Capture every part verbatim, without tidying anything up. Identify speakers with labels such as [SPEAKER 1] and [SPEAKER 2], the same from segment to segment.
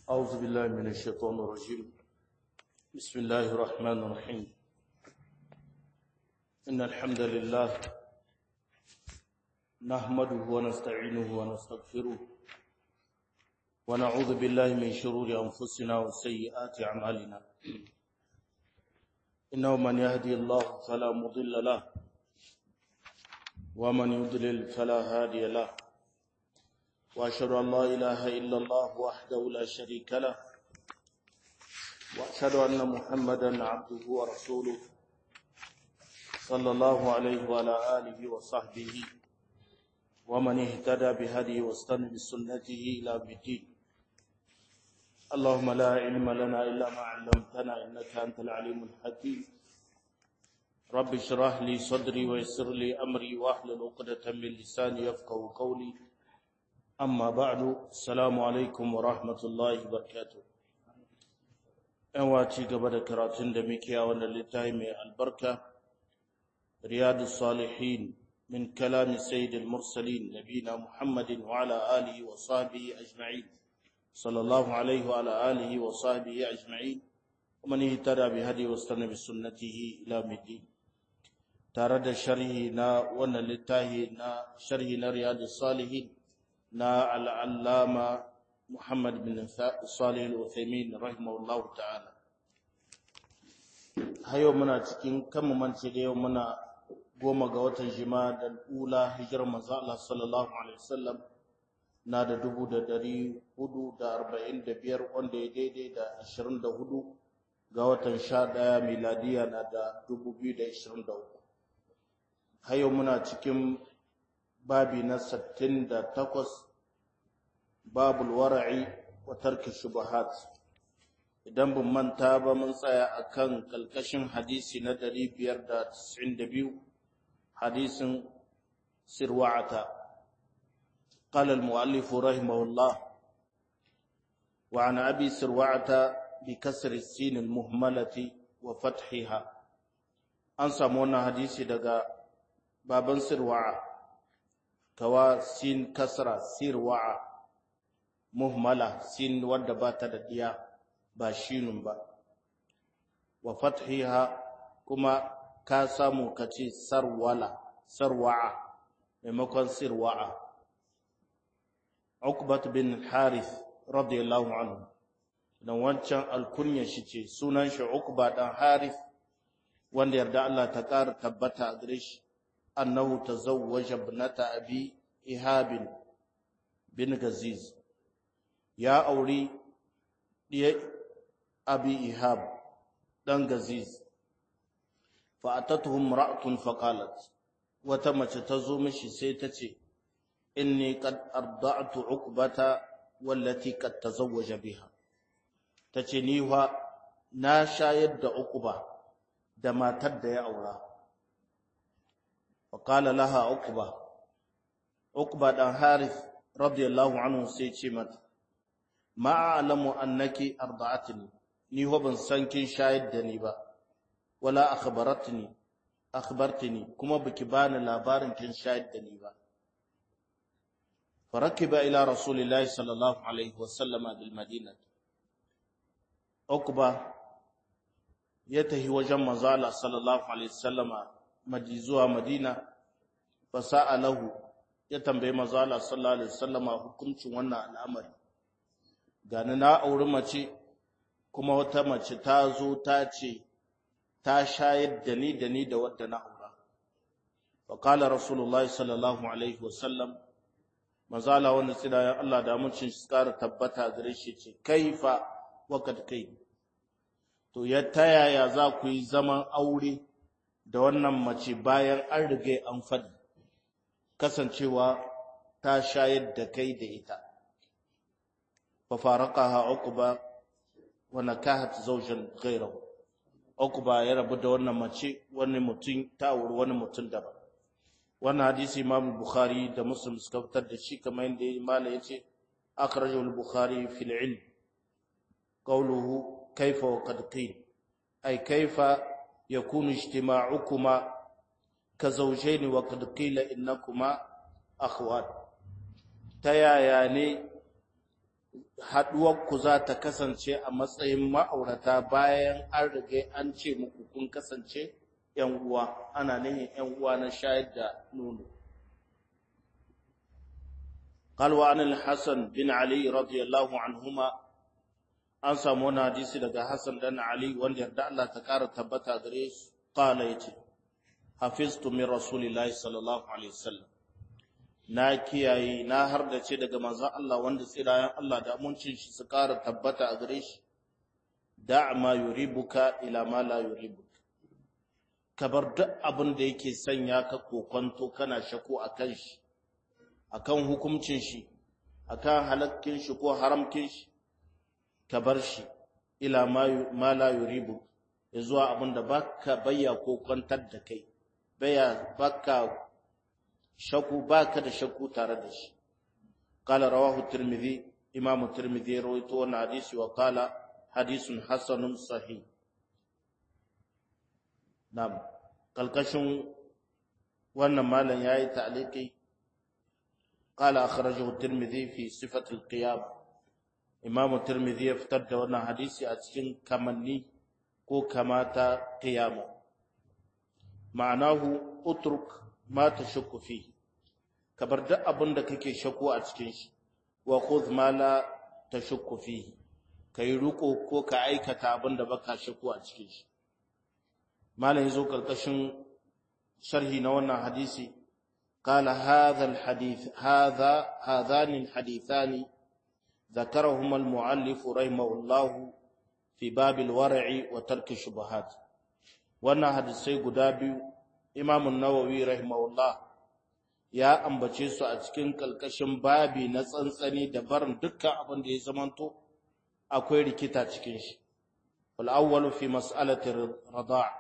[SPEAKER 1] أعوذ بالله من الشيطان الرجيم بسم الله الرحمن الرحيم إن الحمد لله نحمده ونستعينه ونستغفره ونعوذ بالله من شرور أنفسنا وسيئات أعمالنا إنه من يهدي الله فلا مضل له ومن يضلل فلا هادي له وأشهد أن لا إله إلا الله وحده لا شريك له وأشهد أن محمدا عبده ورسوله صلى الله عليه وعلى آله وصحبه ومن اهتدى بهديه واستنى بسنته إلى الدين اللهم لا علم لنا إلا ما علمتنا إنك أنت العليم الحكيم رب اشرح لي صدري ويسر لي أمري واحلل عقدة من لساني يفقهوا قولي أما بعد السلام عليكم ورحمة الله وبركاته ‘yan waci gaba da karatun da muke a wannan littafi mai albarka riyadus salihin min kalami sayyidil mursalin nabina muhammadin wa ala alihi wa sahbihi ajma'in sallallahu alaihi wa ala alihi wa sahbihi ajma'in wa man ihtada bi hadi wa istana bi sunnatihi ila middin tare da sharhi na wannan littafi na sharhi na riyadus salihin na al'allama Muhammad bin Salih al-Uthaymin rahimahullahu ta'ala. Hayo muna cikin kan mance da yau muna goma ga watan Jima'a da ula hijirar manzo Allah sallallahu alaihi wasallam na da dubu da dari hudu da arba'in da biyar wanda ya daidai da ashirin da hudu ga watan sha ɗaya miladiya na da dubu biyu da ashirin da uku. Hayo muna cikin babi na sittin da takwas babul wara'i wa tarki shubuhat idan ban manta ba mun tsaya akan kalkashin hadisi na ɗari biyar da tis'in da biyu hadisin sirwa'ata qala al-mu'allif rahimahullah wa an abi sirwa'ata bi kasri as-sin al-muhmalati wa fathiha an samu wannan hadisi daga baban sirwa'a kawa sin kasra sirwa'a muhmala sin wadda ba ta da diya ba shinun ba wa fathiha kuma ka samu kace sarwala sarwa'a maimakon sirwa'a Uqbat bin Harith radiyallahu anhu dan wancan alkunya shi ce sunan shi Uqba dan Harith wanda yarda Allah ta ƙara tabbata a gare shi annahu tazawwaja ibnata abi ihab bin gaziz ya auri ɗiya abi ihab ɗan gaziz fa'atatuhum ra'atun faqalat wata mace ta zo mishi sai ta ce inni qad arda'tu uqbata wallati qad tazawwaja biha tace ni fa na shayar da uqba da matar da ya aura faqala laha uqba uqba dan harith radiyallahu anhu sai ce mata ma a'lamu annaki arda'atni ni ho ban san kin shayar da ni ba wala akhbaratni akhbartini kuma biki bani labarin kin shayar da ni ba farakiba ila rasulillahi sallallahu alaihi wasallama bil madinah ukba ya tahi wajen manzo Allah sallallahu alaihi wasallama madi zuwa madina fasa'alahu ya tambaye manzo Allah sallallahu alaihi wasallama hukuncin wannan al'amari gani na auri mace kuma wata mace ta zo ta ce ta shayar da ni da ni da wadda na aura wa qala rasulullahi sallallahu alaihi wasallam mazala wanda tsira Allah da mucin shi kara tabbata gare shi ce kaifa waqad kai to ya tayaya za ku yi zaman aure da wannan mace bayan an rige an fadi kasancewa ta shayar da kai da ita ففارقها عقبة ونكاحت زوجا غيره عقبة ya rabu da wannan mace wani mutum ta auri wani mutum daban wannan hadisi Imam Bukhari da Muslim suka fitar da shi kamar yadda malai yace akhrajahu al-Bukhari fi al-ilm qawluhu kayfa wa qad qil ay kayfa yakunu ijtima'ukuma ka zawjayn wa qad qila innakuma akhwat tayaya ne haɗuwarku za ta kasance a matsayin ma'aurata bayan an riga an ce muku kun kasance ‘yan uwa, ana nihin ‘yan uwa na shayar da nono. Kalwa an al-Hassan bin Ali radiyallahu anhuma an samu wani hadisi daga Hassan dan Ali wanda yarda Allah ta ƙara tabbata gare su, ƙala ya ce, hafiztu min Rasulillahi sallallahu Alaihi wasallam. Na kiyaye na hardace daga manzon Allah wanda tsirayen Allah da amincin shi su ƙara tabbata a gare shi, da ma yuribuka ila ma la yuribuka. Ka bar duk abin da yake sanya ka kokonto kana shako akan shi, akan hukuncin shi, akan halakkin shi ko haramkin shi, ka bar shi ila ma la yuribu, ya zuwa abin da baka bayya kokontar da kai, baya baka shaku baka da shaku tare da shi. Qala rawahu Tirmidhi, Imam Tirmidhi rawaito wannan hadisi wa qala hadisun hasanun sahih. Na'am, kalkashin wannan malam yayi ta'liqi, qala akhrajahu Tirmidhi fi sifat al-qiyam. Imam Tirmidhi ya fitar da wannan hadisi a cikin kamanni ko kamata qiyama. Ma'anahu utruk ma tashukku fi, kabar duk abin da kake shakku a cikin shi, wa khudh ma la tashukku fi, kai ruko ko ka aikata abin da baka shakku a cikin shi. malam yazo karkashin sharhi na wannan hadisi, qala hadha alhadith hadha hadhani alhadithani ذكرهما المؤلف رحمه الله في باب الورع وترك الشبهات. wannan hadisai guda biyu Imam an-Nawawi rahimahullah ya ambace su a cikin kalkashin babi na tsantsani da barin dukkan abin da ya zamanto akwai rikita cikin shi. wal awwalu fi mas'alati rida'.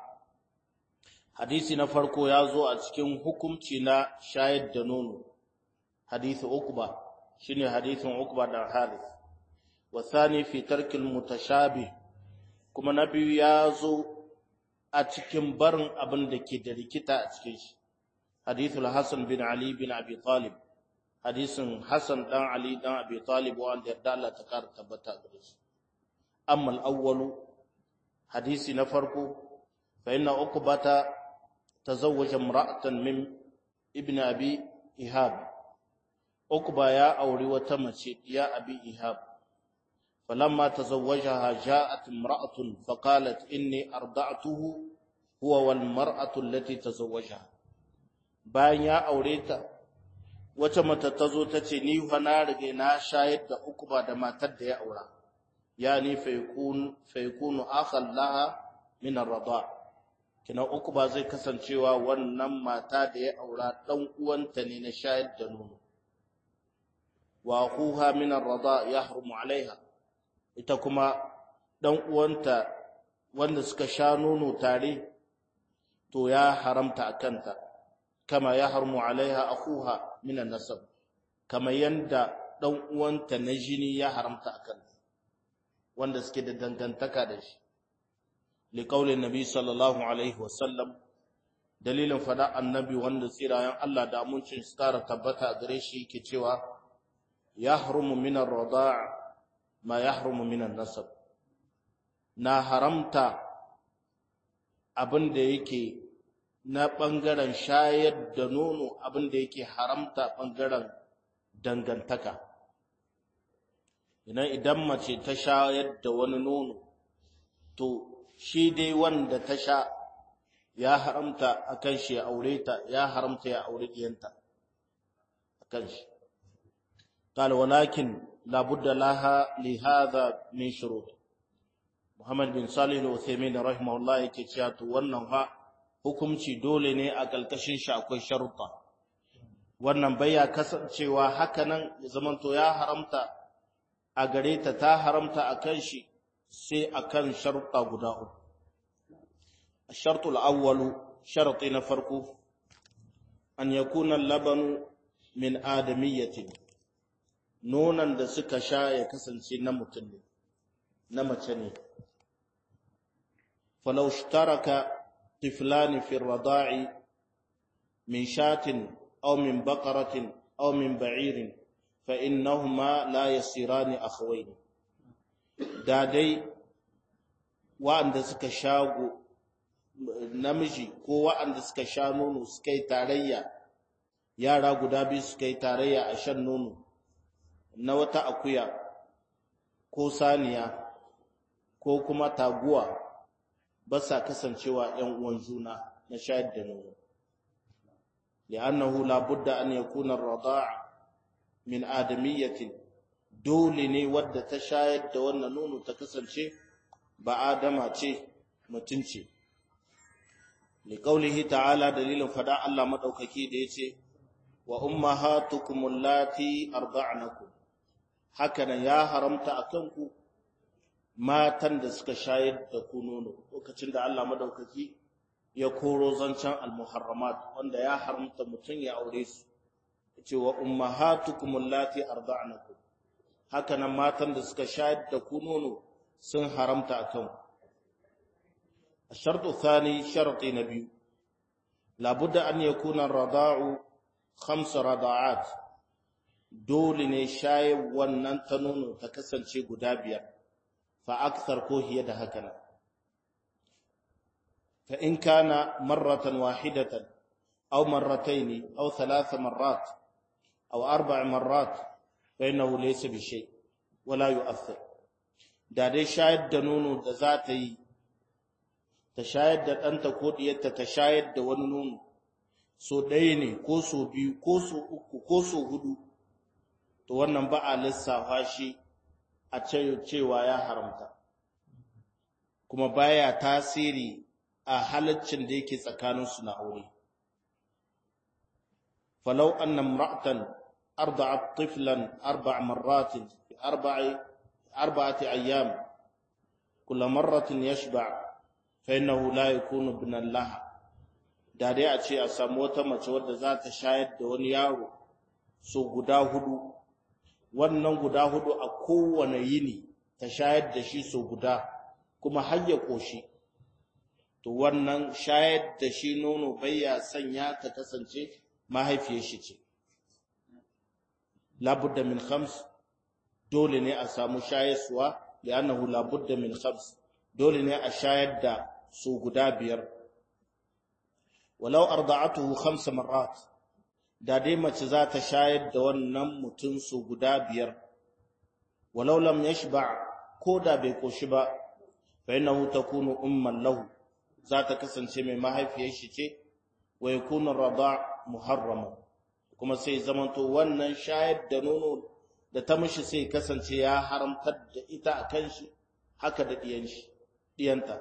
[SPEAKER 1] hadisi na farko ya zo a cikin hukunci na shayar da nono, hadisi Uqba shine hadisin Uqba da Harith. wa thani fi tarkil mutashabih, kuma na biyu ya zo a cikin barin abin da ke da rikita a cikin shi, hadithul Hasan bin Ali bin Abi Talib, hadisin Hasan dan Ali dan Abi Talib wanda yarda Allah ta kara tabbata gare shi. amma al-awwalu, hadisi na farko, fa inna Uqbata tazawwaja imra'atan min ibn Abi Ihab. Uqba ya auri wata mace ya Abi Ihab. فلما تزوجها جاءت امرأة فقالت إني أرضعته هو والمرأة التي تزوجها. bayan ya aure ta, wata mata ta zo ta ce, ni fa na rige na shayar da Uqba da matar da ya aura, yani fa yakunu akhan laha min ar-rida'. kina Uqba zai kasancewa wannan mata da ya aura dan uwanta ne na shayar da nono. wa akhuha min ar-rida' yahrumu 'alayha, ita kuma dan uwanta wanda suka sha nono tare to ya haramta akanta, kama ya harmu alaiha akuha min an-nasab, kama yanda dan uwanta na jini ya haramta akanta, wanda suke da dangantaka da shi. li qaulin nabi sallallahu alaihi wasallam, dalilin fada annabi wanda tsirayen Allah da amincin su kara tabbata gare shi yake cewa, yahrumu min ar-rida' ma yahrumu min an-nasab, na haramta abin da yake na ɓangaren shayar da nono, abin da yake haramta ɓangaren dangantaka. Idan idan mace ta shayar da wani nono, to shi dai wanda ta sha ya haramta akan shi ya aure ta, ya haramta ya aure diyanta akan shi. قال ولكن لا بد لها لهذا من شروط. Muhammad bin Salih al-Uthaymeen rahimahullah yake cewa to wannan fa hukunci dole ne a kalkashin shi akwai sharuɗa. Wannan baya kasancewa hakanan ya zamanto ya haramta a gare ta, ta haramta akan shi sai akan sharuɗa guda uku. الشرط الأول شرط نفرق أن يكون اللبن من آدمية، nonon da suka sha ya kasance na mutum ne, na mace ne. falau ishtaraka tiflani fi rada'i min shatin aw min baqaratin aw min ba'irin fa innahuma la yasirani akhawaini da dai wa'anda suka shago namiji ko wa'anda suka sha nono suka yi tarayya yara guda biyu suka yi tarayya a shan nono na wata akuya ko saniya ko kuma taguwa ba sa kasancewa ‘yan uwan juna na shayar da nono. li'annahu la budda an yakuna ar-rada'a min adamiyyatin dole ne wadda ta shayar da wannan nono ta kasance ba adama ce mutunci. liqaulihi ta'ala dalilin fada Allah madaukaki da yace wa ummahatukum allati arda'nakum hakanan ya haramta akan ku matan da suka shayar da ku nono lokacin da Allah madaukaki ya koro zancen al-muharramat wanda ya haramta mutun ya aure su yace wa ummahatukum allati arda'nakum hakanan matan da suka shayar da ku nono sun haramta akan ku الشرط الثاني شرط نبي لابد أن يكون الرضاع خمس رضاعات دول نشاي وننتنون تكسل شيء قدابيا فأكثر كوهية دهكنا فإن كان مرة واحدة أو مرتين أو ثلاث مرات أو أربع مرات فإنه ليس بشيء ولا يؤثر دادي شاهد دنونو دزاتي ta shayar da ɗanta ko ɗiyarta ta shayar da wani nono so ɗaya ne ko so biyu ko so uku ko so hudu to wannan ba a lissafa shi a cewa ya haramta kuma baya tasiri a halaccin da yake tsakaninsu na aure falau anna imra'atan arda'at tiflan arba'a marratin fi arba'i arba'ati ayyam kullu marratin yashba' فإنه لا يكون ابن الله da dai a ce a samu wata mace wadda za ta shayar da wani yaro so guda hudu wannan guda hudu a kowane yini ta shayar da shi so guda kuma har ya koshi to wannan shayar da shi nono bayya sanya ta kasance mahaifiyar shi ce labudda min khams dole ne a samu shayarwa li'annahu labudda min khams dole ne a shayar da su guda biyar walau arda'atuhu khams marrat da dai mace za ta shayar da wannan mutum su guda biyar walau lam yashba ko da bai koshi ba fa innahu takunu umman lahu za ta kasance mai mahaifiyar shi ce wa yakunu rada' muharrama kuma sai zamanto wannan shayar da nono da ta mishi sai kasance ya haramtar da ita akan shi haka da diyan shi diyanta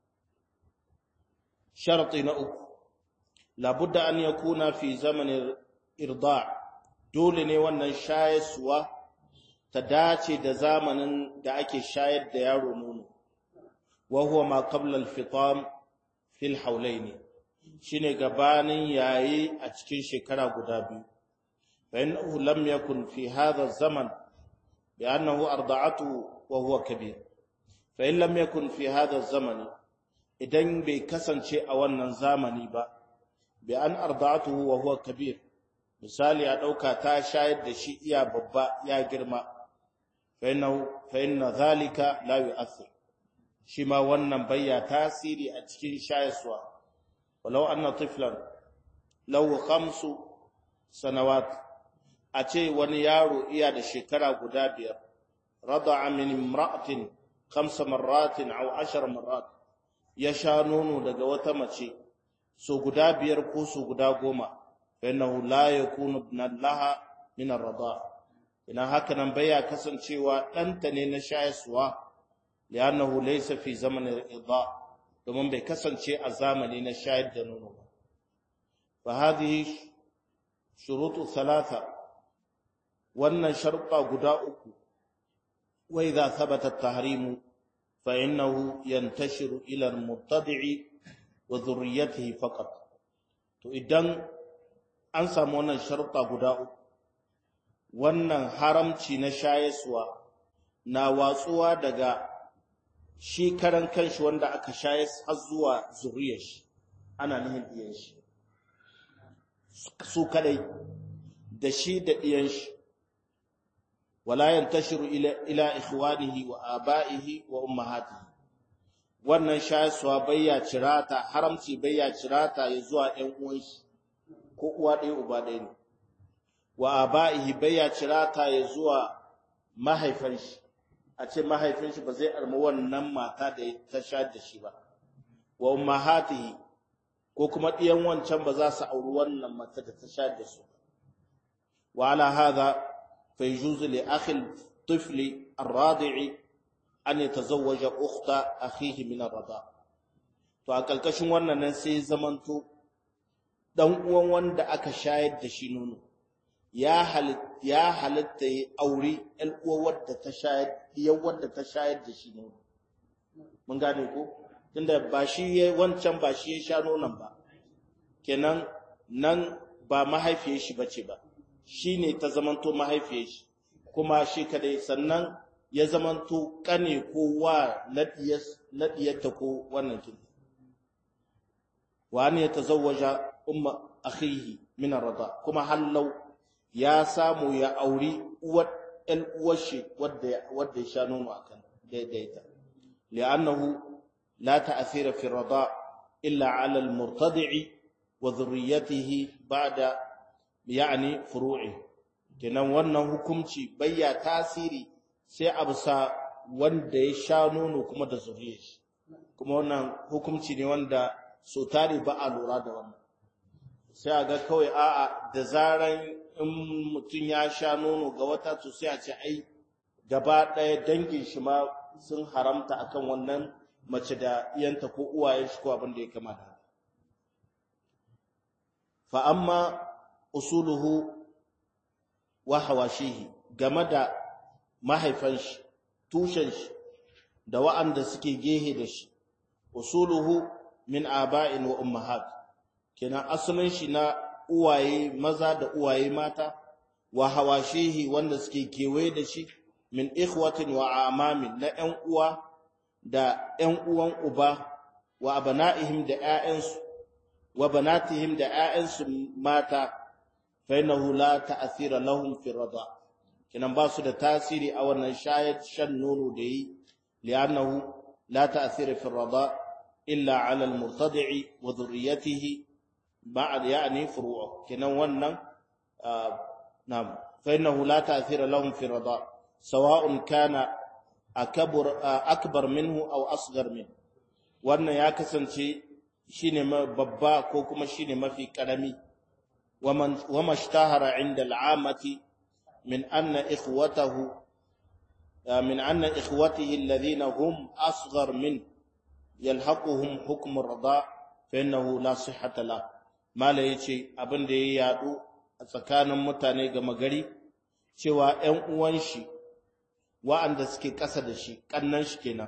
[SPEAKER 1] sharti na uku labudda an yakuna fi zamanin irda' dole ne wannan shayarwa ta dace da zamanin da ake shayar da yaro nono wa huwa ma qabla al-fitam fi al-hawlayn shine gabanin yayi a cikin shekara guda biyu fa innahu lam yakun fi hadha az-zaman bi annahu arda'atu wa huwa kabir fa in lam yakun fi hadha az-zaman idan bai kasance a wannan zamani ba bi an arda'atuhu wa huwa kabir misali a dauka ta shayar da shi iya babba ya girma fa inna fa inna zalika la yu'athir shi ma wannan bayya tasiri a cikin shayarwa walau anna tiflan law khamsu sanawat a ce wani yaro iya da shekara guda biyar rada'a min imra'atin khamsa marratin aw ashar marrat ya sha nono daga wata mace so guda biyar ko so guda goma fa innahu la yakunu ibnan laha min ar-rada ina haka nan baya kasancewa danta ne na shayarwa li'annahu laysa fi zaman al-idha domin bai kasance a zamani na shayar da nono ba fa hadhihi shurutu thalatha wannan sharuɗa guda uku wa idha thabata at-tahrimu fa innahu yantashiru ila al-mubtadi'i wa dhurriyyatihi faqat to idan an samu wannan sharuɗa guda uku wannan haramci na shayaswa na watsuwa daga shi karan kanshi wanda aka shayas har zuwa zuriyar shi ana nihin diyan shi su kadai da shi da diyan shi wala yantashiru ila ila ikhwanihi wa abaihi wa ummahatihi wannan shayarwa bayya cirata haramci bayya cirata ya zuwa ƴan uwan shi ko uwa ɗaya uba ɗaya ne wa abaihi bayya cirata ya zuwa mahaifin shi a ce mahaifin shi ba zai arma wannan mata da ta sha da shi ba wa ummahatihi ko kuma ɗiyan wancan ba za su auri wannan mata da ta sha da su wa ala hadha fa yajuzu li akhi al-tifl ar-radi'i an yatazawwaja ukhta akhihi min ar-rada to a kalkashin wannan nan sai zamanto dan uwan wanda aka shayar da shi nono ya halitta ya halitta ya auri ɗan uwa wadda ta shayar ɗiyan wadda ta shayar da shi nono mun gane ko tunda ba shi ya wancan ba shi ya sha nonon ba kenan nan ba mahaifiyar shi bace ba shine ta zamanto mahaifiyar shi kuma shi kadai sannan ya zamanto kane ko wa nadiyas nadiyarta ko wannan kin wa an yatazawwaja umma akhihi min ar-rada kuma hallau ya samu ya auri uwar ɗan uwar shi wadda wadda ya sha nono akan daidaita li'annahu لا تأثير في الرضاء إلا على المرتضع وذريته بعد يعني فروعه kenan wannan hukunci bayya tasiri sai absa wanda ya sha nono kuma da zuriyar shi kuma wannan hukunci ne wanda so tare ba a lura da wannan sai a ga kawai a'a da zaran in mutun ya sha nono ga wata to sai a ce ai gaba ɗaya dangin shi ma sun haramta akan wannan mace da iyanta ko uwayen shi ko abin da ya kamata fa amma usuluhu wa hawashihi game da mahaifan shi tushen shi da wa'anda suke gehe da shi usuluhu min aba'in wa ummahat kenan asalin shi na uwaye maza da uwaye mata wa hawashihi wanda suke kewaye da shi min ikhwatin wa amamin na ƴan uwa da ƴan uwan uba wa abana'ihim da ƴaƴansu wa banatihim da ƴaƴansu mata fa innahu la ta'thira lahum fi rida kinan ba su da tasiri a wannan shayar shan nono da yi li'annahu la ta'thira fi rida illa 'ala al-murtadi'i wa dhurriyyatihi ba'd ya'ni furu'u kinan wannan na'am fa innahu la ta'thira lahum fi rida sawa'un kana akbar akbar minhu aw asghar min wannan ya kasance shine babba ko kuma shine mafi karami waman wamashtahara inda al'amati min anna ikhwatahu min anna ikhwatihi alladhina hum asghar min yalhaquhum hukm ar-rida fa innahu la sihhata la mala yace abinda ya yadu a tsakanin mutane ga magari cewa ƴan uwan shi wa'anda suke ƙasa da shi ƙannan shi kenan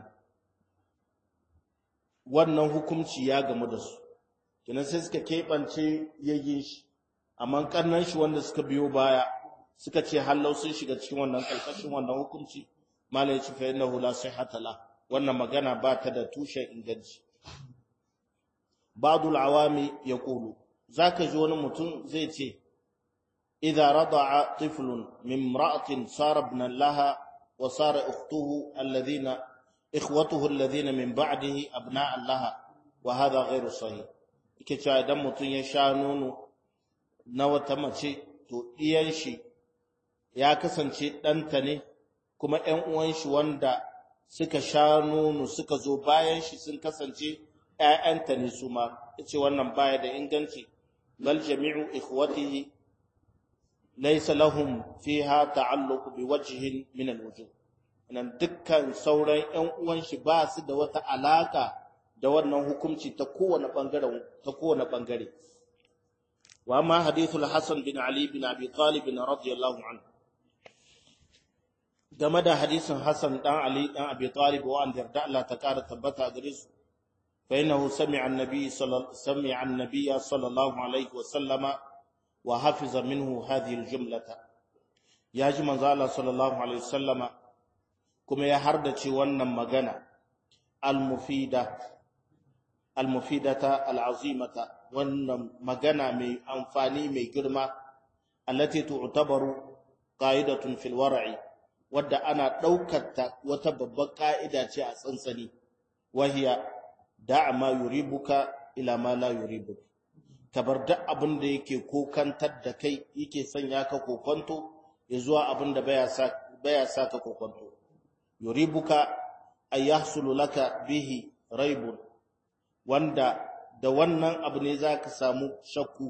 [SPEAKER 1] wannan hukunci ya gamu da su kenan sai suka keɓance yayin shi amma ƙannan shi wanda suka biyo baya suka ce hallau sun shiga cikin wannan ƙarƙashin wannan hukunci malai ce fa innahu la sihhata la wannan magana ba ta da tushen inganci ba'dul awami yaqulu zaka ji wani mutum zai ce idza rada'a tiflun min imra'atin sara ibnan laha وصار أخته الذين إخوته الذين من بعده أبناء لها وهذا غير صحيح كيتا idan mutun ya sha nono na wata mace to iyan shi ya kasance danta ne kuma ƴan uwan shi wanda suka sha nono suka zo bayan shi sun kasance ƴaƴanta ne su ma yace wannan baya da inganci bal jami'u ikhwatihi laysa lahum fiha ta'alluq biwajhin min alwujuh nan dukkan sauran ƴan uwan shi ba su da wata alaka da wannan hukunci ta kowane bangaren ta kowane bangare wa ma hadithul hasan bin ali bin abi talib radiyallahu anhu game da hadisin hasan dan ali dan abi talib wa an yarda Allah ta kara tabbata gare su fa innahu sami'a an-nabi sallallahu sami'a an-nabiy sallallahu alaihi wa sallama wa hafiza minhu hadhihi al-jumlata ya ji manzo Allah sallallahu alaihi wasallama kuma ya hardace wannan magana al-mufida al-mufidata al-azimata wannan magana mai amfani mai girma allati tu'tabaru qa'idatun fil war'i wadda ana daukar ta wata babbar ka'ida ce a tsantsani wahiya da'a ma yuribuka ila ma la yuribuka kabar duk abin da yake kokantar da kai yake sanya ka kokonto ya zuwa abin da baya sa baya sa ka kokonto yuribuka ay yahsulu laka bihi raibun wanda da wannan abu ne zaka samu shakku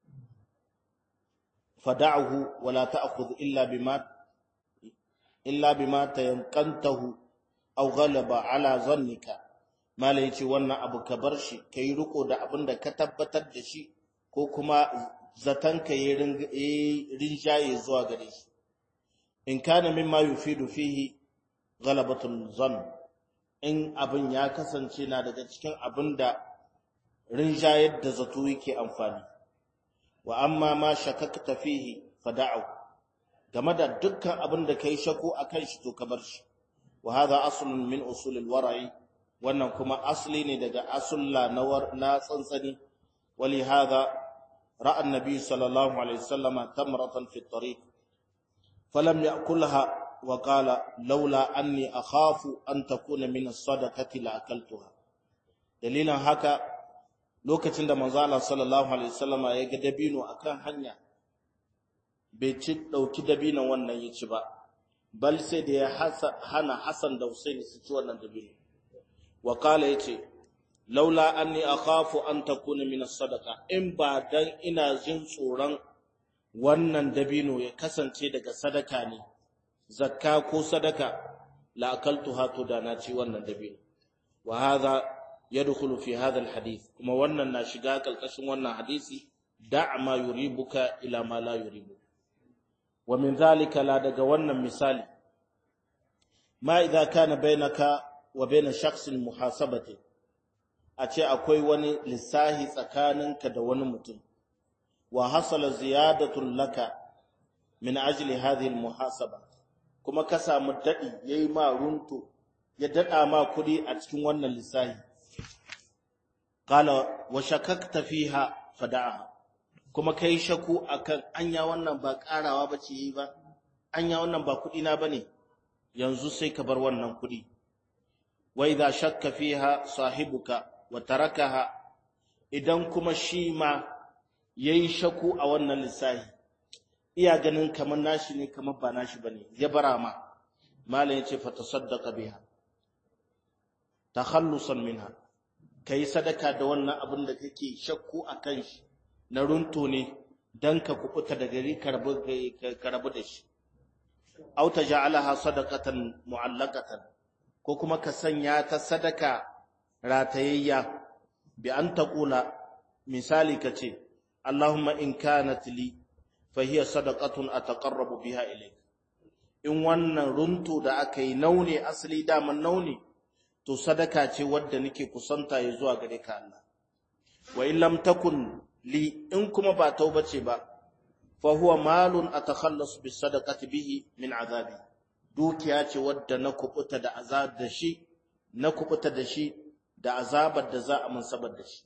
[SPEAKER 1] fada'uhu wala ta'khudh illa bima illa bima tayanqantahu aw ghalaba ala zannika malai ce wannan abu ka bar shi kai riko da abin da ka tabbatar da shi ko kuma zatanka ya rinjaye zuwa gare shi in kana mimma yufidu fihi ghalabatul zann in abin ya kasance na daga cikin abin da rinjayar da zato yake amfani wa amma ma shakakta fihi fada'u game da dukkan abin da kai shako akan shi to ka bar shi wa hadha aslun min usulil wara'i wannan kuma asli ne daga asulla na tsantsani wali hadha ra'a annabi sallallahu alaihi wasallama tamratan fi at-tariq falam ya'kulha wa qala laula anni akhafu an takuna min as-sadaqati la akaltuha dalilan haka lokacin da manzo Allah sallallahu alaihi wasallama ya ga dabino akan hanya bai ci dauki dabinon wannan ya ci ba bal sai da ya hana Hassan da Husaini su ci wannan dabino wa qala yace laula anni akhafu an takuna min as-sadaqa in ba dan ina jin tsoron wannan dabino ya kasance daga sadaka ne zakka ko sadaka la akaltuha to da na ci wannan dabino wa hadha yadkhulu fi hadha al-hadith kuma wannan na shiga kalkashin wannan hadisi da' ma yuribuka ila ma la yuribuka wa min dhalika la daga wannan misali ma idza kana bainaka wa bain shakhsin muhasabati a ce akwai wani lissahi tsakaninka da wani mutum wa hasala ziyadatun laka min ajli hadhihi almuhasaba kuma ka samu dadi yayi ma runto ya dada ma kudi a cikin wannan lissahi qala wa shakakta fiha fada'a kuma kai shaku akan anya wannan ba karawa bace yi ba anya wannan ba kudi na bane yanzu sai ka bar wannan kudi wa idha shakka fiha sahibuka wa tarakaha idan kuma shi ma yayi shaku a wannan lissahi iya ganin kamar nashi ne kamar ba nashi bane ya bara ma mallan yace fa tasaddaqa biha takhallusan minha kai sadaka da wannan abin da kake shakku akan shi na runto ne dan ka kubuta daga gari karbu karbu da shi aw taj'alaha sadaqatan mu'allaqatan ko kuma ka sanya ta sadaka ratayayya bi an taqula misali kace Allahumma in kanat li fa hiya sadaqatun ataqarrabu biha ilayk in wannan runto da aka yi naune asali daman naune to sadaka ce wadda nake kusanta ya zuwa gare ka Allah wa in lam takun li in kuma ba tauba ce ba fa huwa malun atakhallasu bis sadaqati bihi min azabi dukiya ce wadda na kubuta da azab da shi na kubuta da shi da azabar da za a mun sabar da shi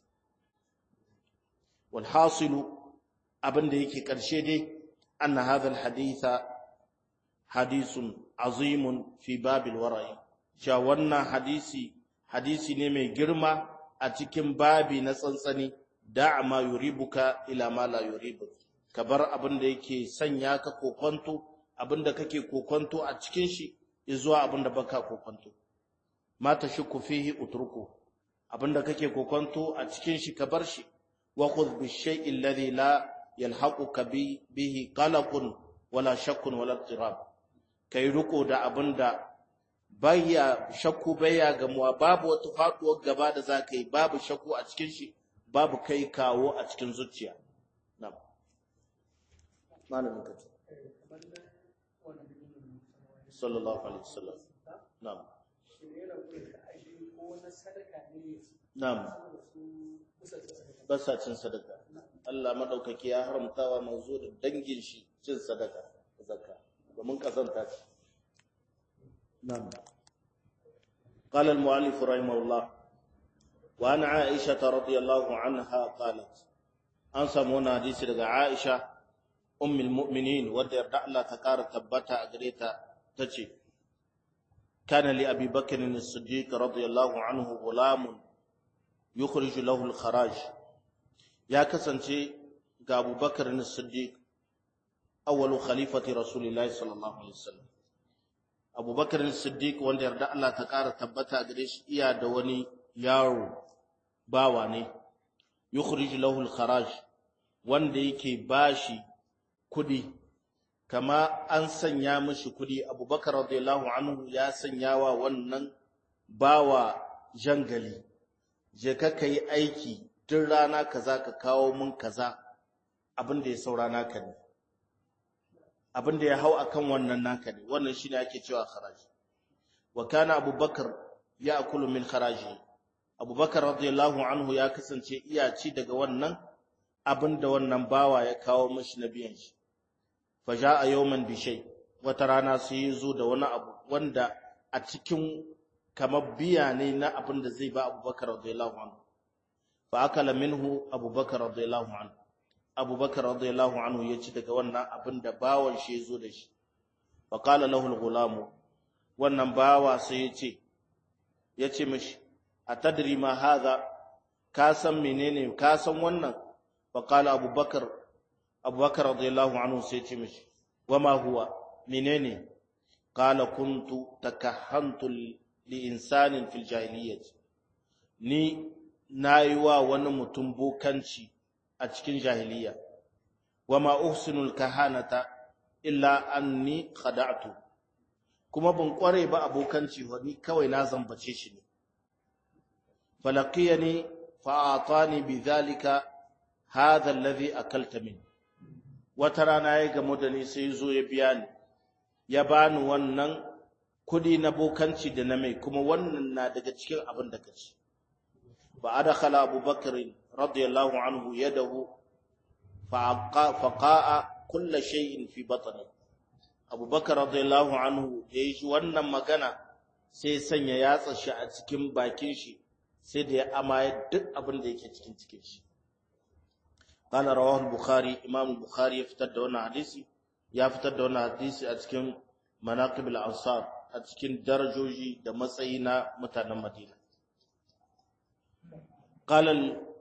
[SPEAKER 1] wal hasilu abinda yake karshe dai anna hadha al haditha hadithun azimun fi babil wara'i cewa wannan hadisi hadisi ne mai girma a cikin babi na tsantsani da'a ma yuribuka ila ma la yuribuk ka bar abinda yake sanya ka kokonto abinda kake kokonto a cikin shi zuwa abinda baka kokonto mata shukku fihi utruku abinda kake kokonto a cikin shi ka bar shi wa khudh bi shay'i alladhi la yalhaquka bi bihi qalaqun wala shakkun wala tirab kai ruko da abinda baya shakku baya gamuwa babu wata faduwar gaba da zaka yi babu shakku a cikin shi babu kai kawo a cikin zuciya na'am malamin kace sallallahu alaihi wasallam na'am na'am basa cin sadaka Allah madaukaki ya haramtawa manzo da dangin shi cin sadaka zakka domin kazanta ce نعم قال المؤلف رحمه الله وعن عائشة رضي الله عنها قالت أنسى مونا حديث daga Aisha ummul mu'minin wadda yarda Allah ta kara tabbata a gare ta tace kana li abi bakr as-siddiq radiyallahu anhu gulamun yukhrij lahu al-kharaj ya kasance ga abubakar as-siddiq awwalu khalifati rasulillahi sallallahu alaihi wasallam abubakar as-siddiq wanda yarda Allah ta kara tabbata gare shi iya da wani yaro bawa ne yukhrij lahu al-kharaj wanda yake bashi kudi kama an sanya mishi kudi abubakar radiyallahu anhu ya sanyawa wannan bawa jangali je ka kai aiki duk rana kaza ka kawo mun kaza abinda ya saura naka ne abinda ya hau akan wannan naka ne wannan shine ake cewa kharaji wa kana abubakar ya'kulu min kharaji abubakar radiyallahu anhu ya kasance iya ci daga wannan abinda wannan bawa ya kawo mishi na biyan shi faja'a yawman bi shay wata rana sai yazo da wani abu wanda a cikin kamar biya ne na abinda zai ba abubakar radiyallahu anhu fa akala minhu abubakar radiyallahu anhu abubakar radiyallahu anhu ya ci daga wannan abinda bawan shi yazo da shi fa qala lahu al-ghulam wannan bawa sai ya ce ya ce mishi atadri ma hadha ka san menene ka san wannan fa qala abubakar abubakar radiyallahu anhu sai ya ce mishi wama huwa menene qala kuntu takahhantu li insanin fil jahiliyyah ni nayi wa wani mutum bokanci a cikin jahiliya wama uhsinul kahanata illa anni khada'tu kuma ban kware ba abokanci wani kawai na zambace shi ne falaqiyani fa'atani bidhalika hadha alladhi akalta min wata rana ya gamu da ni sai zo ya biya ni ya bani wannan kudi na bokanci da na mai kuma wannan na daga cikin abin da kace ba adkhala abubakar radiyallahu anhu yadahu faqa'a kull shay'in fi batni abubakar radiyallahu anhu yayi wannan magana sai sanya yatsa shi a cikin bakin shi sai da ya amaye duk abin da yake cikin cikin shi qala rawahu al-bukhari imam al-bukhari ya fitar da wannan hadisi ya fitar da wannan hadisi a cikin manaqib al-ansar a cikin darajoji da matsayi na mutanen Madina qala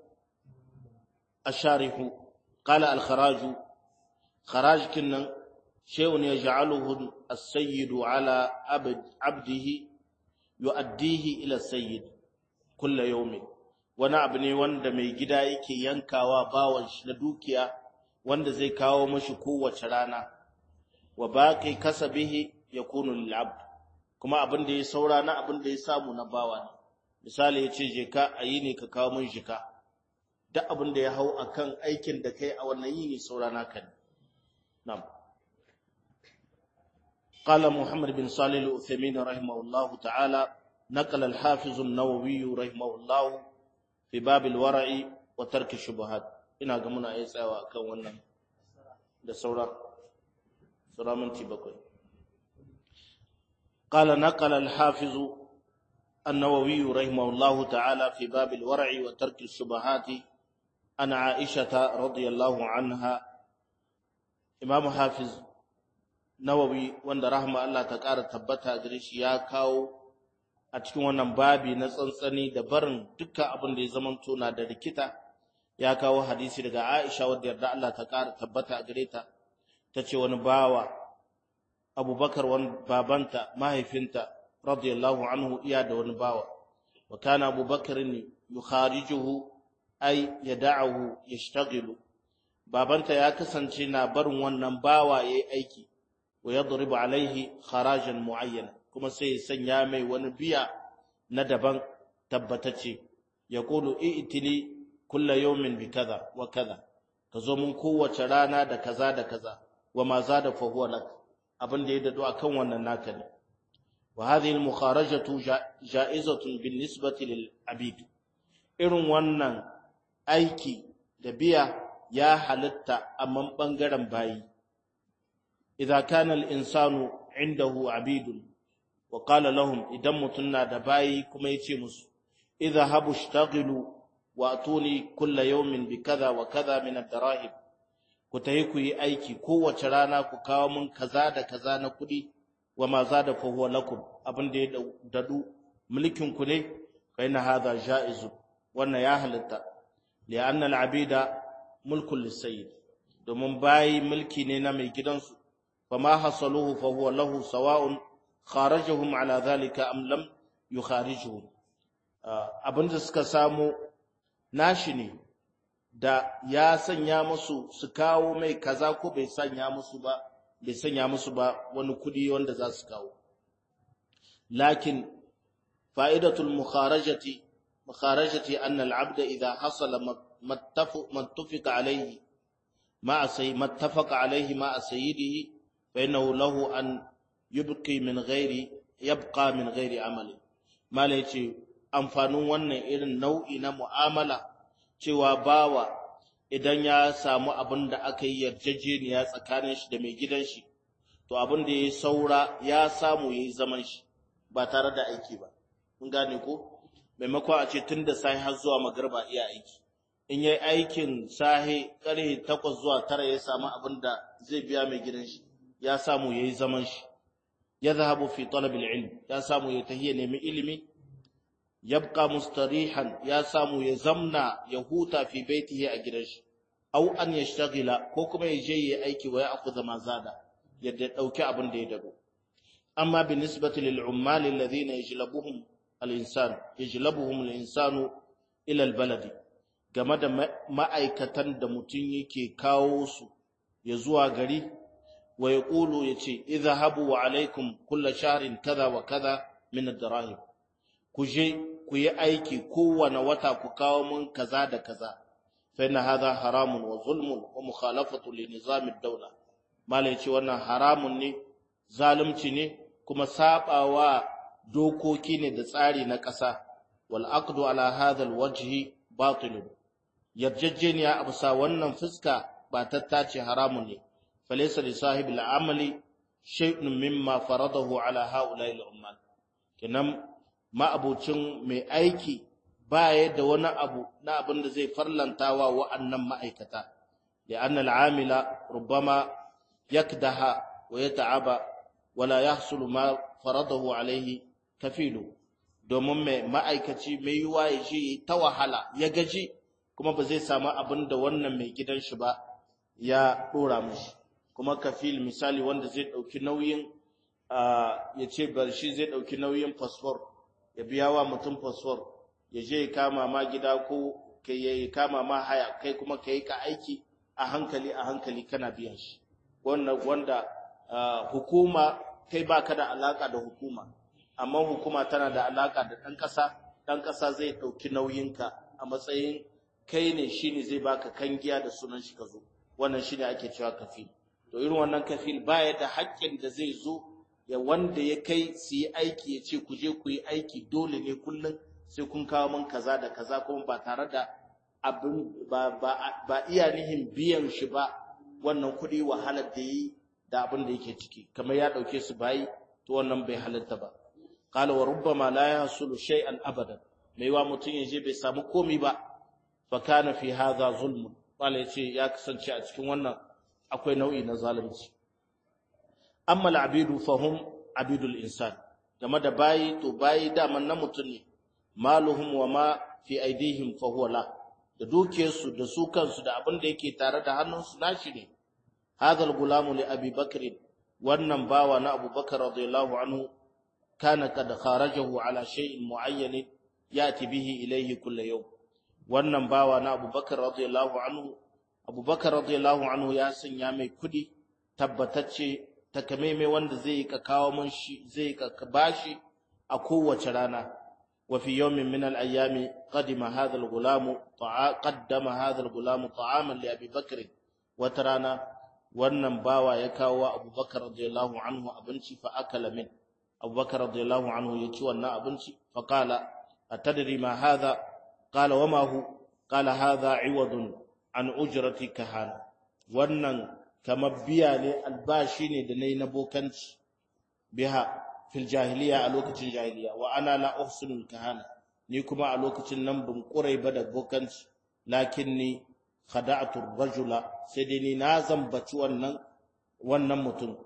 [SPEAKER 1] al-asharih qala al-kharaj kharaj kinnan shay'un yaj'aluhu as-sayyid ala abd abdihi yu'addihi ila as-sayyid kull yawmin wani abu ne wanda mai gida yake yankawa bawan shi na dukiya wanda zai kawo mashi kowace rana wa baqi kasabihi yakunu lil abd kuma abin da ya saura na abin da ya samu na bawa ne misali yace je ka ayi ne ka kawo mun shika duk abin da ya hau akan aikin da kai a wannan yini saura naka ne na'am qala muhammad bin salih al-uthaymin rahimahullahu ta'ala نقل الحافظ النووي رحمه الله في باب الورع وترك الشبهات ina ga muna yi tsayawa kan wannan da saura saura minti bakwai قال نقل الحافظ النووي رحمه الله تعالى في باب الورع وترك الشبهات عن عائشة رضي الله عنها امام حافظ نووي وند رحمه الله تعالى tabbata gare shi ya kawo a cikin wannan babi na tsantsani da barin dukkan abin da ya zamanto na da rikita ya kawo hadisi daga Aisha wadda yarda Allah ta ƙara tabbata a gare ta tace wani bawa Abubakar wani babanta mahaifinta radiyallahu anhu iya da wani bawa wa kana Abubakar yukharijuhu ay yad'uhu yashtaghilu babanta ya kasance na barin wannan bawa yayi aiki wa yadribu alaihi kharajan muayyana kuma sai ya sanya mai wani biya na daban tabbatace ya qulu i'tili kulla yawmin bi kaza wa kaza kazo mun kowace rana da kaza da kaza wa ma zada fa huwa lak abin da ya dado akan wannan naka ne wa hadhihi al mukharajatu ja'izatun bin nisbati lil abid irin wannan aiki da biya ya halatta amma bangaren bayi idza kana al insanu indahu abidun wa qala lahum idan mutunna da bayi kuma yace musu idha habu ishtaghilu wa atuni kulla yawmin bi kaza wa kaza min ad-darahib ku tayi ku yi aiki kowace rana ku kawo mun kaza da kaza na kudi wa ma zada fa huwa lakum abin da ya dadu mulkin ku ne fa inna hadha jaiz wannan ya halitta li anna al-abida mulkul lisayyid domin bayi mulki ne na mai gidansu fa ma hasaluhu fa huwa lahu sawa'un kharajahum ala dhalika am lam yukharijuhum abinda suka samu nashi ne da ya sanya musu su kawo mai kaza ko bai sanya musu ba bai sanya musu ba wani kudi wanda za su kawo lakin fa'idatul mukharajati mukharajati anna al-'abda idha hasala mattafaqa alayhi ma say mattafaqa alayhi ma sayyidihi fa innahu lahu an yubqi min ghairi yabqa min ghairi amali malai ce amfanin wannan irin nau'i na mu'amala cewa bawa idan ya samu abin da aka yi yarjejeniya tsakanin shi da mai gidan shi to abin da ya saura ya samu yayi zaman shi ba tare da aiki ba kun gane ko maimakon a ce tun da sahi har zuwa magriba iya aiki in yayi aikin sahi kare takwas zuwa tara ya samu abin da zai biya mai gidan shi ya samu yayi zaman shi yadhhabu fi talab al-ilm ya samu ya tahiyya nemi ilimi yabqa mustarihan ya samu ya zamna ya huta fi baitihi a gidan shi aw an yashtagila ko kuma ya je yayi aiki wa ya akhudha ma zada yadda dauki abin da ya dago amma bi nisbati lil ummal alladhina yajlabuhum al-insan yajlabuhum al-insanu ila al-balad game da ma'aikatan da mutun yake kawo su ya zuwa gari wa yaqulu yace idhahabu wa alaikum kullu shahrin kaza wa kaza min ad-dirahim kuje ku yi aiki kowane wata ku kawo mun kaza da kaza fa inna hadha haramun wa zulmun wa mukhalafatu li nizam ad-dawla malai ce wannan haramun ne zalunci ne kuma sabawa dokoki ne da tsari na ƙasa wal aqdu ala hadha al-wajhi batil yarjejeniya abusa wannan fuska ba tattace haramun ne falaysa li sahibi al-amali shay'un mimma faradahu ala ha'ula'i al-ummal kenan ma'abucin mai aiki ba da wani abu na abin da zai farlantawa wa'annan ma'aikata li'anna al'amila rubbama yakdaha wa yata'aba wala yahsulu ma faradahu alayhi kafilu domin mai ma'aikaci mai yiwa ya ji ta wahala ya gaji kuma ba zai samu abin da wannan mai gidan shi ba ya dora mishi kuma kafil misali wanda zai dauki nauyin ya ce bar shi zai dauki nauyin passport ya biya wa mutum fasfor ya je ya kama ma gida ko kai ya kama ma haya kai kuma kai ka aiki a hankali a hankali kana biyan shi wannan wanda hukuma kai baka da alaka da hukuma amma hukuma tana da alaka da dan kasa dan kasa zai dauki nauyinka a matsayin kai ne shine zai baka kangiya da sunan shi ka zo wannan shine ake cewa kafil to irin wannan kafil baya da haƙƙin da zai zo ya wanda ya kai su yi aiki ya ce ku je ku yi aiki dole ne kullum sai kun kawo min kaza da kaza kuma ba tare da abin ba ba, ba iya nihin biyan shi ba wannan kuɗi wahalar da yi da abin da yake ciki kamar ya ɗauke su bayi to wannan bai halatta ba qala wa rubbama la yahsulu shay'an abadan mai wa mutun ya je bai samu komai ba fa kana fi hadha zulm wala yace ya kasance a cikin wannan akwai nau'i na zalunci amma al'abidu fahum abidul insan game da bayi to bayi daman na mutum ne maluhum wa ma fi aidihim fa huwa la da dukiyarsu da su kansu da abin da yake tare da hannunsu nashi ne hadal gulamu li abi bakr wannan bawa na abubakar radiyallahu anhu kana kad kharajahu ala shay'in mu'ayyan yati bihi ilayhi kullu yawm wannan bawa na abubakar radiyallahu anhu abubakar radiyallahu anhu ya sanya mai kudi tabbatacce takamaime wanda zai ka kawo mun shi zai ka bashi a kowace rana wa fi yawmin min al-ayyami qadima hadha al-ghulam qaddama hadha al-ghulam ta'aman li Abi Bakr wa tarana wannan bawa ya kawo Abubakar radiyallahu anhu abinci fa akala min Abubakar radiyallahu anhu ya ci wannan abinci fa qala atadri ma hadha qala wa ma hu qala hadha 'iwadun an ujrati kahana wannan kamar biya ne albashi ne da nayi na bokanci biha fil jahiliya a lokacin jahiliya wa ana la uhsinul kahana ni kuma a lokacin nan ban kurai ba da bokanci lakinni khada'tu ar-rajula sai dai ni na zambaci wannan wannan mutum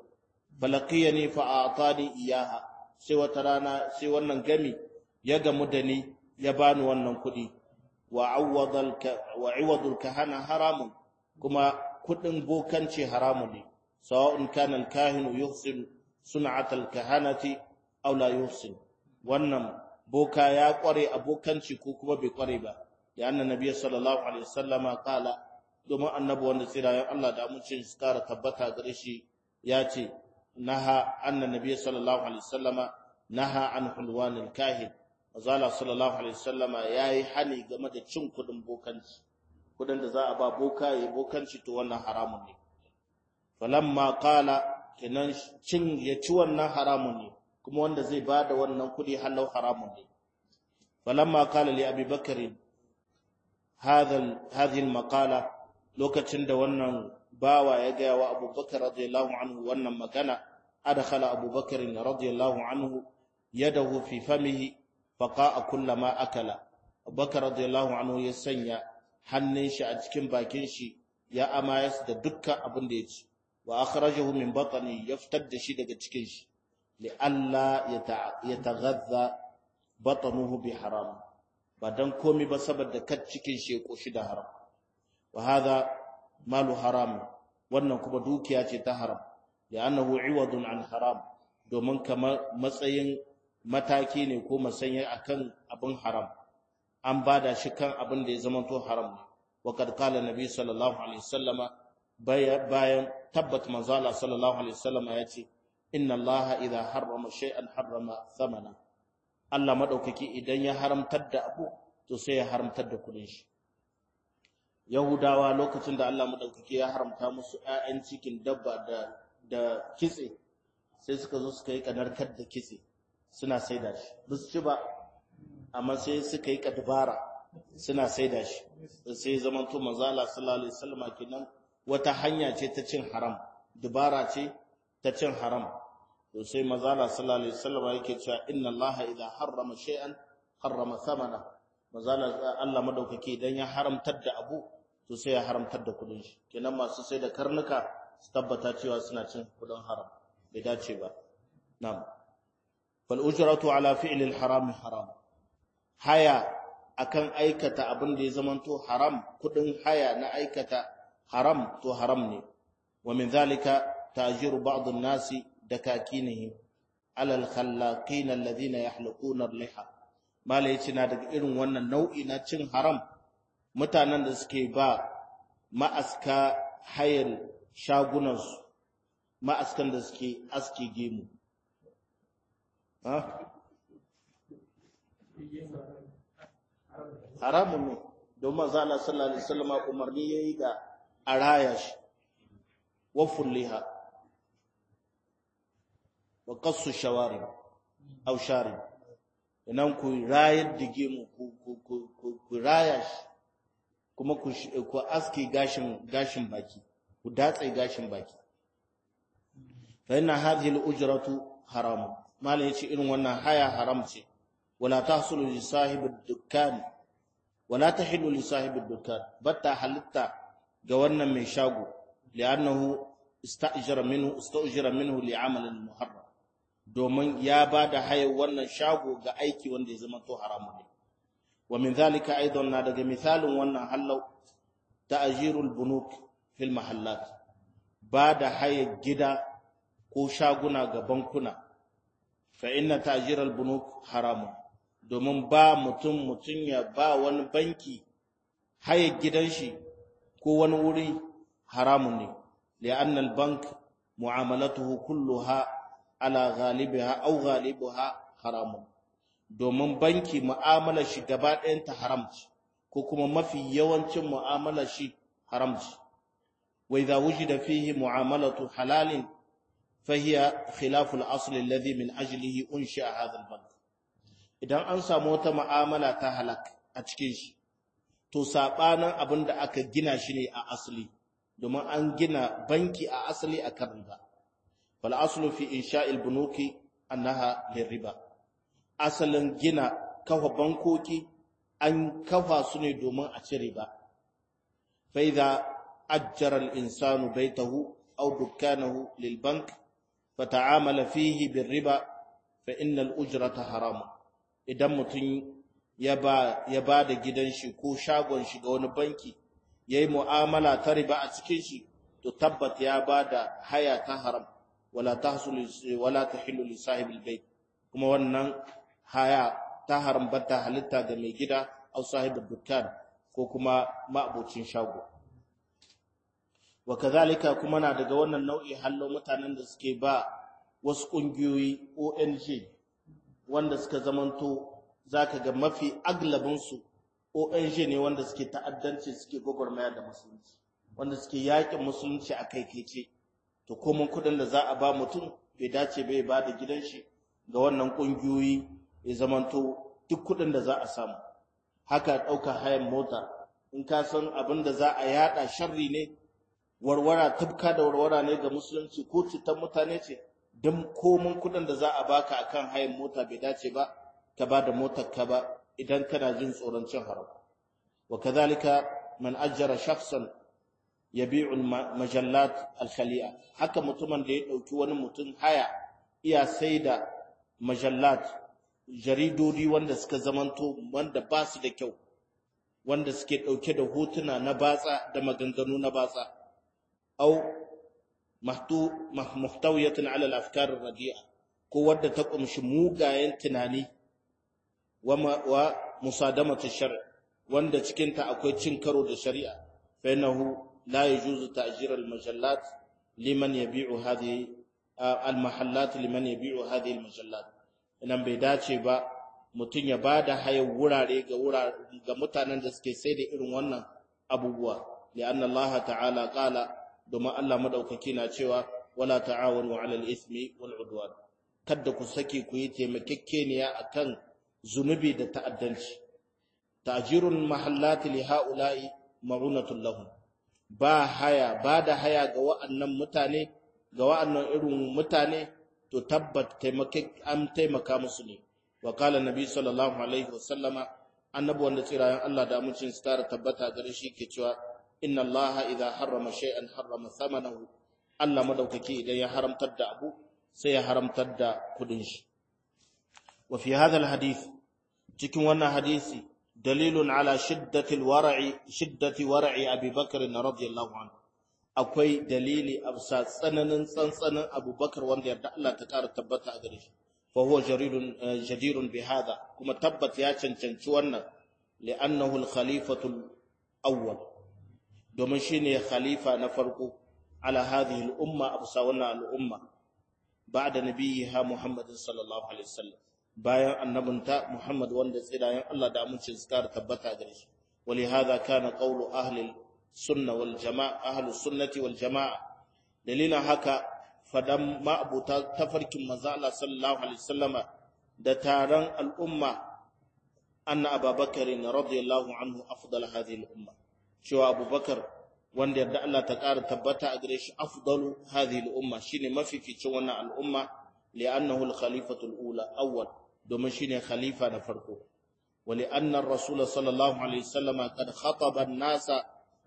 [SPEAKER 1] falaqiyani fa a'tani iyaha sai wata rana sai wannan gami ya gamu da ni ya bani wannan kudi wa awwadal wa iwadul kahana haramun kuma kudin bokanci haramun ne sawa'un kana al-kahinu yuhsin sun'at al-kahanati aw la yuhsin wannan boka ya kware abokanci ko kuma bai kware ba da annabi nabi sallallahu alaihi wasallama kala domin annabi wanda tsirayen Allah da amincin su kara tabbata gare shi ya ce naha annabi nabi sallallahu alaihi wasallama naha an hulwanil kahin azala sallallahu alaihi wasallama yayi hali game da cin kudin bokanci kudin da za a ba boka yayi bokanci to wannan haramun ne falamma qala kenan cin ya ci wannan haramun ne kuma wanda zai bada wannan kudi halau haramun ne falamma qala li abi bakr hadha hadhihi almaqala lokacin da wannan bawa ya ga wa abubakar radiyallahu anhu wannan magana adkhala abubakar radiyallahu anhu yadahu fi famihi faqa'a kullama akala abubakar radiyallahu anhu ya sanya hannun shi a cikin bakin shi ya amayas da dukkan abin da ya ci wa akhrajahu min batni ya fitar da shi daga cikin shi li alla yataghadha batnuhu bi haram ba dan komai ba saboda kar cikin shi ya koshi da haram wa hadha malu haram wannan kuma dukiya ce ta haram li'annahu iwadun an haram domin kamar matsayin mataki ne ko masanya akan abin haram an bada shi kan abin da ya zama to haram ne wa kad qala nabi sallallahu alaihi wasallama bayan tabbat manzala sallallahu alaihi wasallama yace inna allaha idha harrama shay'an harrama thamana Allah madaukaki idan ya haramtar da abu to sai ya haramtar da kudin shi Yahudawa lokacin da Allah madaukaki ya haramta musu ƴaƴan cikin dabba da da kitse sai suka zo suka yi kadarkar da kitse suna saida shi bus ci ba amma sai suka yi kadbara suna saida shi sai zaman to manzo Allah sallallahu alaihi wasallam kenan wata hanya ce ta cin haram dubara ce ta cin haram to sai manzo Allah sallallahu alaihi wasallam yake cewa inna Allah idha harrama shay'an harrama thamana manzo Allah madaukaki idan ya haramtar da abu to sai ya haramtar da kudin shi kenan masu sai da karnuka su tabbata cewa suna cin kudin haram bai dace ba na'am fal ujratu ala fi'li al haram haram haya akan aikata abin da ya zamanto haram kudin haya na aikata haram to haram ne wa min zalika ta'jiru ba'd an-nasi dakakinihim ala al khallaqin alladhina yahluquna ar-liha malai yace na daga irin wannan nau'i na cin haram mutanen da suke ba ma'aska hayar shagunansu ma'askan da suke aske gemu haramun ne don manzala sallallahu alaihi wasallam umarni yayi da araya shi wa fulliha wa qassu shawarib aw sharib inan ku rayar da gemu ku ku ku raya shi kuma ku ku aske gashin gashin baki ku datse gashin baki fa inna hadhihi al-ujratu haram malai yace irin wannan haya haram ce wala tahsulu li sahibi ad-dukkan wala tahillu li sahibi ad-dukkan batta halitta ga wannan mai shago li'annahu ista'jara minhu ista'jara minhu li'amal al-muharram domin ya bada hayar wannan shago ga aiki wanda ya zama to haramun ne wa min zalika aidan na daga misalin wannan hallau ta'jirul bunuk fil mahallat bada hayar gida ko shaguna ga bankuna fa inna ta'jiral bunuk haramun domin ba mutum mutun ya ba wani banki hayar gidan shi ko wani wuri haramun ne li'anna al-bank mu'amalatuhu kulluha ala ghalibiha aw ghalibuha haramun domin banki mu'amalar shi gaba ɗayan ta haramci ko kuma mafi yawancin mu'amalar shi haramci wa idha wujida fihi mu'amalatu halalin fa hiya khilafu al-asl alladhi min ajlihi unshi'a hadha al-bank idan an samu wata mu'amala ta halak a cikin shi to sabanan abinda aka gina shi ne a asali domin an gina banki a asali akan riba fal aslu fi insha'il bunuki annaha liriba asalin gina kafa bankoki an kafa su ne domin a ci riba fa idza ajjara al insanu baytahu aw dukkanahu lil bank fata'amala fihi birriba fa innal ujrata haram. Idan mutum ya ba ya ba da gidan shi ko shagon shi ga wani banki yayi mu'amala ta riba a cikin shi, to tabbat ya ba da haya ta haram, wala tahsul wala tahillu li sahibil bayt, kuma wannan haya ta haram bata halitta ga mai gida au sahibul dukkan ko kuma ma'abucin shago. Wa kadhalika kuma na daga wannan nau'i hallo mutanen da suke ba wasu kungiyoyi O N G wanda suka zamanto zaka ga mafi aglabin su O N G ne wanda suke ta'addanci, suke gogormaya da musulunci, wanda suke yakin musulunci a kai kece. To komai kudin da za a ba mutum bai dace bai ba da gidan shi ga wannan kungiyoyi, ya zamanto duk kudin da za a samu. Haka dauka hayan mota, in ka san abin da za a yada sharri ne, warwara tubka da warwara ne ga musulunci ko cutar mutane ce, dan komai kudin da za a baka akan hayan mota bai dace ba ka ba da motar ka ba idan kana jin tsoron cin haram. Wa kadhalika man ajjara shakhsan yabi'u majallat al-khali'a, haka mutumin da ya dauki wani mutum haya iya saida majallat, jaridodi wanda suka zamanto wanda ba su da kyau, wanda suke dauke da hotuna na batsa da maganganu na batsa, au mahtu muhtawiyatan ala al-afkar ar-radi'a, ko wadda ta kumshi mugayen tunani wa wa musadamatu shar', wanda cikin ta akwai cin karo da shari'a. fa innahu la yajuzu ta'jir al-majallat liman yabi'u hadhihi al-mahallat liman yabi'u hadhihi al-majallat. Idan bai dace ba mutun ya bada hayar wurare ga wurare ga mutanen da suke sai da irin wannan abubuwa, li'anna Allah ta'ala qala, domin Allah madaukaki na cewa wala ta'awanu 'alal ismi wal 'udwan, kada ku sake ku yi taimakekeniya akan zunubi da ta'addanci. Ta'jirul mahallati li ha'ula'i ma'unatul lahum, ba haya ba da haya ga wa'annan mutane ga wa'annan irin mutane to tabbat taimake an taimaka musu ne. Wa qala nabi sallallahu alaihi wasallama, annabi wanda tsirayen Allah da amincin su tara tabbata gare shi ke cewa inna Allah idha harrama shay'an harrama thamanahu, Allah madaukaki idan ya haramtar da abu sai ya haramtar da kudin shi. Wa fi hadha alhadith, cikin wannan hadisi, dalilun ala shiddati alwara'i shiddati wara'i Abi Bakr radiyallahu anhu, akwai dalili absa tsananin tsantsanin Abu Bakar wanda yarda Allah ta kara tabbata a gare shi. Fa huwa jarirun jadirun bi hadha, kuma tabbat ya cancanci wannan, li'annahu al-khalifatu al-awwal, domin shine khalifa na farko ala hadhihi al-umma, absa wannan al-umma ba'da nabiyha Muhammad sallallahu alaihi wasallam, bayan annabinta Muhammad wanda tsirayen Allah da amincin tsara tabbata gare shi. Wali hadha kana qawlu ahli sunna wal jamaa ahli sunnati wal jamaa, dalilan haka fadan ma'abuta tafarkin manzo Allah sallallahu alaihi wasallama da taron al'umma, anna Abubakar radiyallahu anhu afdal hadhihi al-umma, cewa Abubakar wanda yarda Allah ta ƙara tabbata a gare shi afdalu hadhihi al-umma, shine mafificin wannan al'umma, li'annahu al-khalifatu al-ula awwal, domin shine khalifa na farko. Wa li'anna ar-rasul sallallahu alaihi wasallam qad khataba an-nasa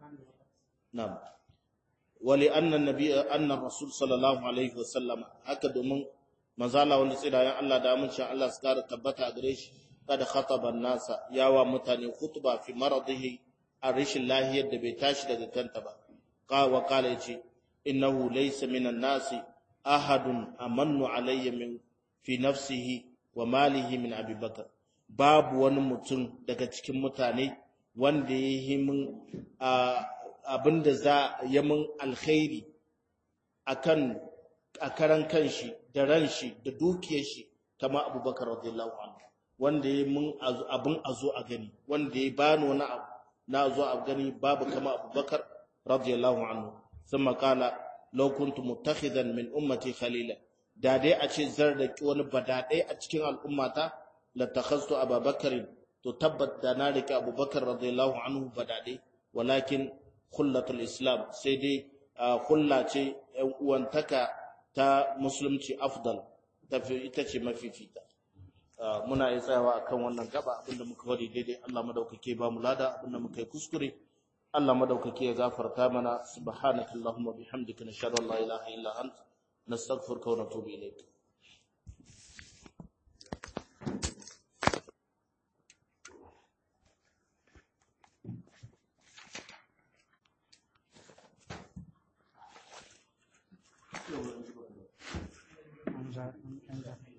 [SPEAKER 1] nam wa li'anna an-nabiy anna ar-rasul sallallahu alaihi wasallam, haka domin manzala wanda tsirayen Allah da amincin Allah su ƙara tabbata a gare shi, qad khataba an-nasa, yawa mutane khutba fi maradihi, a rashin lahiyar da bai tashi daga kanta ba. Qawa qala yace innahu laysa minan nasi ahadun amannu alayya min fi nafsihi wa malihi min Abi Bakr, babu wani mutum daga cikin mutane wanda ya yi min abinda za ya min alkhairi akan a karan kanshi da ran shi da dukiyar shi kama Abu Bakr radiyallahu anhu, wanda ya min abin azo a gani, wanda ya bani wani abu na zo a gani babu kama Abu Bakr radiyallahu anhu. Thumma qala law kuntu muttakhidan min ummati khalila, da dai a ce zan raki wani badadai a cikin al'ummata, la takhaztu Abu Bakr, to tabbat da na riki Abu Bakr radiyallahu anhu badadai. Walakin khullatul islam, sai dai khulla ce ɗan uwantaka ta musulunci afdal, tafi ita ce mafifita. Muna yi tsayawa akan wannan gaba, abinda muka wadi daidai Allah madaukake ba mu lada, abinda muka yi kuskure Allah madaukake ya gafarta mana. Subhanakallahumma bihamdika nashhadu an la ilaha illa anta nastaghfiruka wa natubu ilayk.
[SPEAKER 2] I'm sorry.